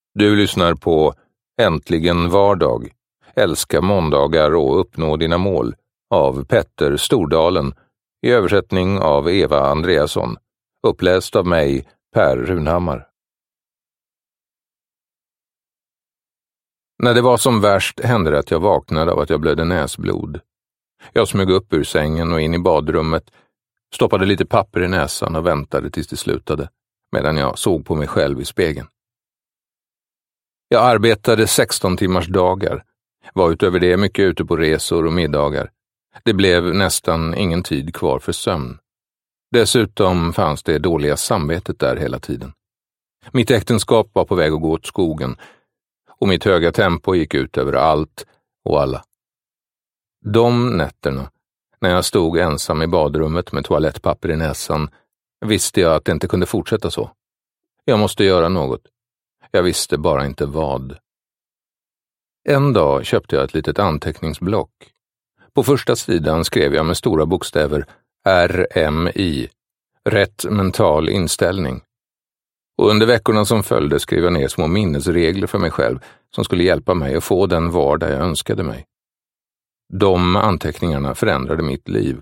Du lyssnar på Äntligen vardag, älska måndagar och uppnå dina mål av Petter Stordalen i översättning av Eva Andreasson, uppläst av mig, Per Runhammar. När det var som värst hände det att jag vaknade av att jag blödde näsblod. Jag smög upp ur sängen och in i badrummet, stoppade lite papper i näsan och väntade tills det slutade, medan jag såg på mig själv i spegeln. Jag arbetade 16 timmars dagar, var utöver det mycket ute på resor och middagar. Det blev nästan ingen tid kvar för sömn. Dessutom fanns det dåliga samvetet där hela tiden. Mitt äktenskap var på väg att gå åt skogen och mitt höga tempo gick ut över allt och alla. De nätterna, när jag stod ensam i badrummet med toalettpapper i näsan, visste jag att det inte kunde fortsätta så. Jag måste göra något. Jag visste bara inte vad. En dag köpte jag ett litet anteckningsblock. På första sidan skrev jag med stora bokstäver RMI, rätt mental inställning. Och under veckorna som följde skrev jag ner små minnesregler för mig själv som skulle hjälpa mig att få den vardag jag önskade mig. De anteckningarna förändrade mitt liv.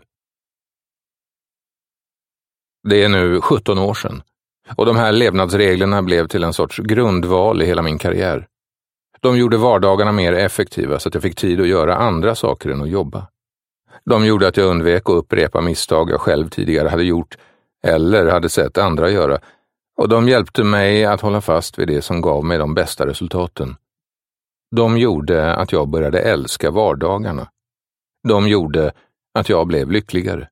Det är nu 17 år sedan. Och de här levnadsreglerna blev till en sorts grundval i hela min karriär. De gjorde vardagarna mer effektiva så att jag fick tid att göra andra saker än att jobba. De gjorde att jag undvek att upprepa misstag jag själv tidigare hade gjort eller hade sett andra göra. Och de hjälpte mig att hålla fast vid det som gav mig de bästa resultaten. De gjorde att jag började älska vardagarna. De gjorde att jag blev lyckligare.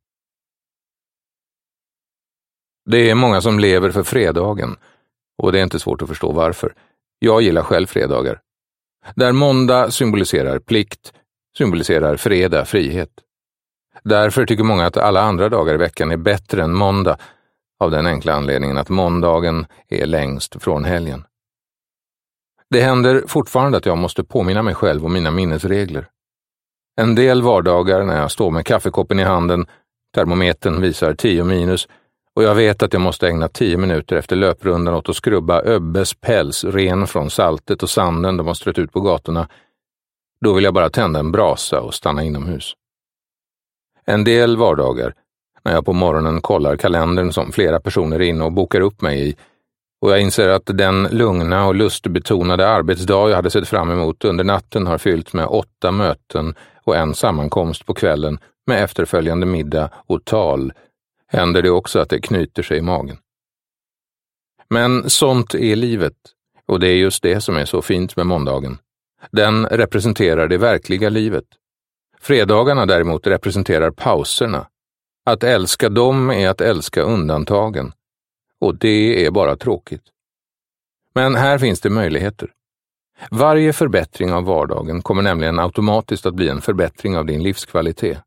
Det är många som lever för fredagen, och det är inte svårt att förstå varför. Jag gillar själv fredagar. Där måndag symboliserar plikt, symboliserar fredag, frihet. Därför tycker många att alla andra dagar i veckan är bättre än måndag, av den enkla anledningen att måndagen är längst från helgen. Det händer fortfarande att jag måste påminna mig själv om mina minnesregler. En del vardagar när jag står med kaffekoppen i handen, termometern visar 10 minus, och jag vet att jag måste ägna 10 minuter efter löprundan åt att skrubba Öbbes päls ren från saltet och sanden de har strött ut på gatorna. Då vill jag bara tända en brasa och stanna inomhus. En del vardagar, när jag på morgonen kollar kalendern som flera personer är inne och bokar upp mig i, och jag inser att den lugna och lustbetonade arbetsdag jag hade sett fram emot under natten har fyllt med 8 möten och en sammankomst på kvällen med efterföljande middag och tal, händer det också att det knyter sig i magen. Men sånt är livet, och det är just det som är så fint med måndagen. Den representerar det verkliga livet. Fredagarna däremot representerar pauserna. Att älska dem är att älska undantagen. Och det är bara tråkigt. Men här finns det möjligheter. Varje förbättring av vardagen kommer nämligen automatiskt att bli en förbättring av din livskvalitet.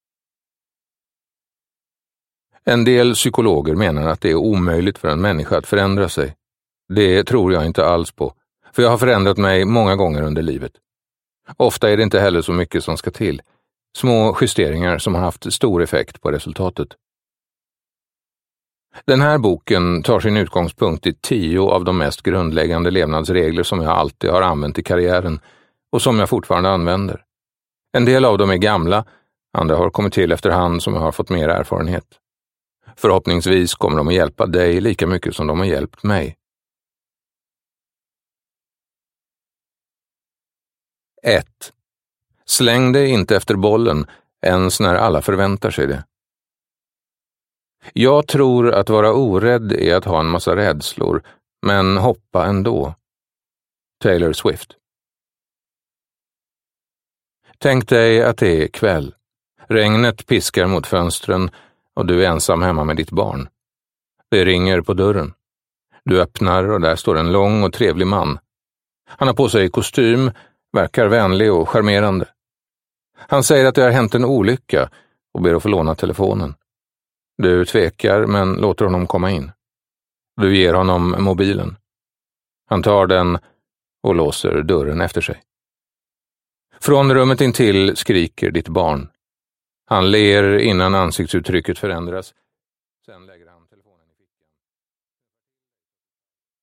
En del psykologer menar att det är omöjligt för en människa att förändra sig. Det tror jag inte alls på, för jag har förändrat mig många gånger under livet. Ofta är det inte heller så mycket som ska till. Små justeringar som har haft stor effekt på resultatet. Den här boken tar sin utgångspunkt i 10 av de mest grundläggande levnadsregler som jag alltid har använt i karriären och som jag fortfarande använder. En del av dem är gamla, andra har kommit till efterhand som jag har fått mer erfarenhet. Förhoppningsvis kommer de att hjälpa dig lika mycket som de har hjälpt mig. 1. Släng dig inte efter bollen ens när alla förväntar sig det. Jag tror att vara orädd är att ha en massa rädslor, men hoppa ändå. Taylor Swift. Tänk dig att det är kväll. Regnet piskar mot fönstren och du är ensam hemma med ditt barn. Det ringer på dörren. Du öppnar och där står en lång och trevlig man. Han har på sig kostym, verkar vänlig och charmerande. Han säger att det har hänt en olycka och ber att få låna telefonen. Du tvekar men låter honom komma in. Du ger honom mobilen. Han tar den och låser dörren efter sig. Från rummet intill skriker ditt barn. Han ler innan ansiktsuttrycket förändras. Sen lägger